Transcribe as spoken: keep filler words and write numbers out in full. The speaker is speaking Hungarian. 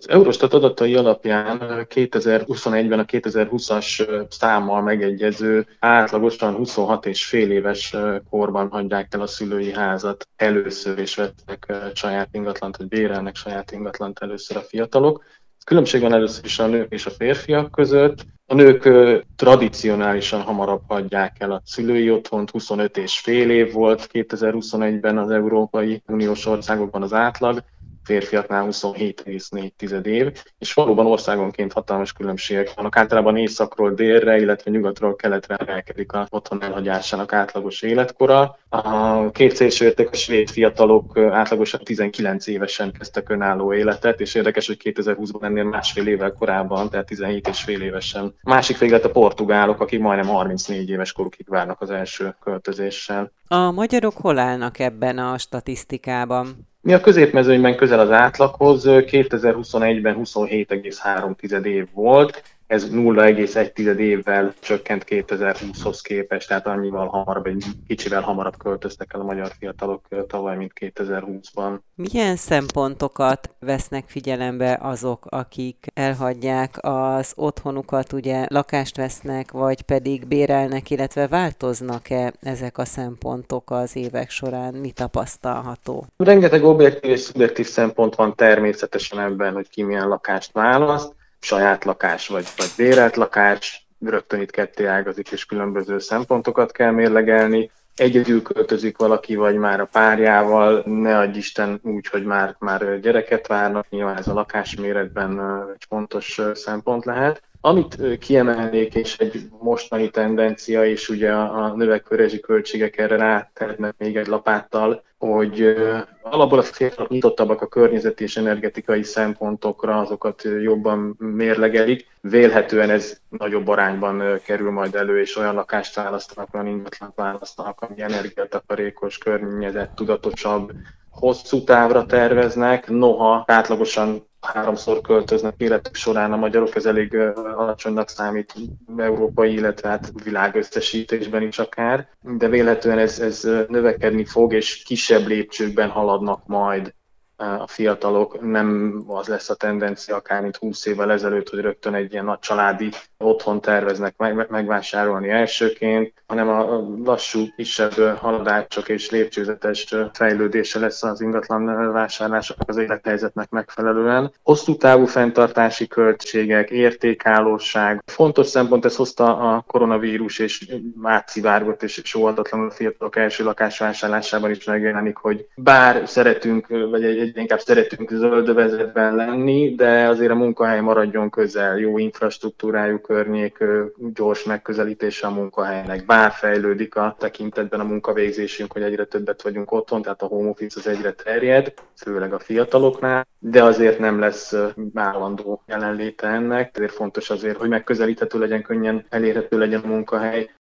Az Eurostat adatai alapján kétezer-huszonegyben a kétezer-húszas számmal megegyező átlagosan huszonhat és fél éves korban hagyják el a szülői házat. Először is vettek saját ingatlant, vagy bérelnek saját ingatlant először a fiatalok. Különbség van először is a nők és a férfiak között. A nők tradicionálisan hamarabb hagyják el a szülői otthont, huszonöt és fél év volt kétezer-huszonegyben az Európai Uniós országokban az átlag, férfiaknál huszonhét egész négy év, és valóban országonként hatalmas különbségek vannak. Általában északról délre, illetve nyugatról keletre emelkedik az otthon elhagyásának átlagos életkora. A két szélsőértékes svéd fiatalok átlagosan tizenkilenc évesen kezdtek önálló életet, és érdekes, hogy kétezer-húszban ennél másfél évvel korábban, tehát tizenhét és fél évesen. Másik véglet a portugálok, akik majdnem harmincnégy éves korukig várnak az első költözéssel. A magyarok hol állnak ebben a statisztikában? Mi a középmezőnyben közel az átlaghoz, kétezer-huszonegyben huszonhét egész három év volt, ez nulla egész egy évvel csökkent kétezer-húszhoz képest, tehát annyival hamarabb, egy kicsivel hamarabb költöztek el a magyar fiatalok tavaly, mint kétezer-húszban. Milyen szempontokat vesznek figyelembe azok, akik elhagyják az otthonukat, ugye lakást vesznek, vagy pedig bérelnek, illetve változnak-e ezek a szempontok az évek során? Mi tapasztalható? Rengeteg objektív és szubjektív szempont van természetesen ebben, hogy ki milyen lakást választ, saját lakás vagy, vagy bérelt lakás, rögtön itt ketté ágazik, és különböző szempontokat kell mérlegelni. Egyedül költözik valaki, vagy már a párjával, ne adj Isten úgy, hogy már, már gyereket várnak, nyilván ez a lakásméretben egy fontos szempont lehet. Amit kiemelnék, és egy mostani tendencia, és ugye a növekvő rezsiköltségek erre rátehetnek még egy lapáttal, hogy alapból a fiatalok nyitottabbak a környezeti és energetikai szempontokra, azokat jobban mérlegelik. Vélhetően ez nagyobb arányban kerül majd elő, és olyan lakást választanak, olyan ingatlant választanak, ami energiatakarékos, környezettudatosabb, hosszú távra terveznek, noha átlagosan háromszor költöznek életük során a magyarok, ez elég alacsonynak számít európai, illetve hát világösszesítésben is akár, de vélhetően ez, ez növekedni fog, és kisebb lépcsőkben haladnak majd a fiatalok. Nem az lesz a tendencia akár, mint húsz évvel ezelőtt, hogy rögtön egy ilyen nagy családi otthon terveznek meg, megvásárolni elsőként, hanem a lassú, kisebb haladások és lépcsőzetes fejlődése lesz az ingatlan vásárlásoknak az élethelyzetnek megfelelően. Hosszú távú fenntartási költségek, értékállóság. Fontos szempont, ez hozta a koronavírus, és átszivárgott, és sóhatatlanul a fiatalok első lakásvásárlásában is megjelenik, hogy bár szeretünk, vagy egy egyre inkább szeretünk zöldövezetben lenni, de azért a munkahely maradjon közel, jó infrastruktúrájú környék, gyors megközelítése a munkahelynek. Bár fejlődik a tekintetben a munkavégzésünk, hogy egyre többet vagyunk otthon, tehát a home office az egyre terjed, főleg a fiataloknál, de azért nem lesz állandó jelenléte ennek. Ezért fontos azért, hogy megközelíthető legyen, könnyen elérhető legyen a munkahely.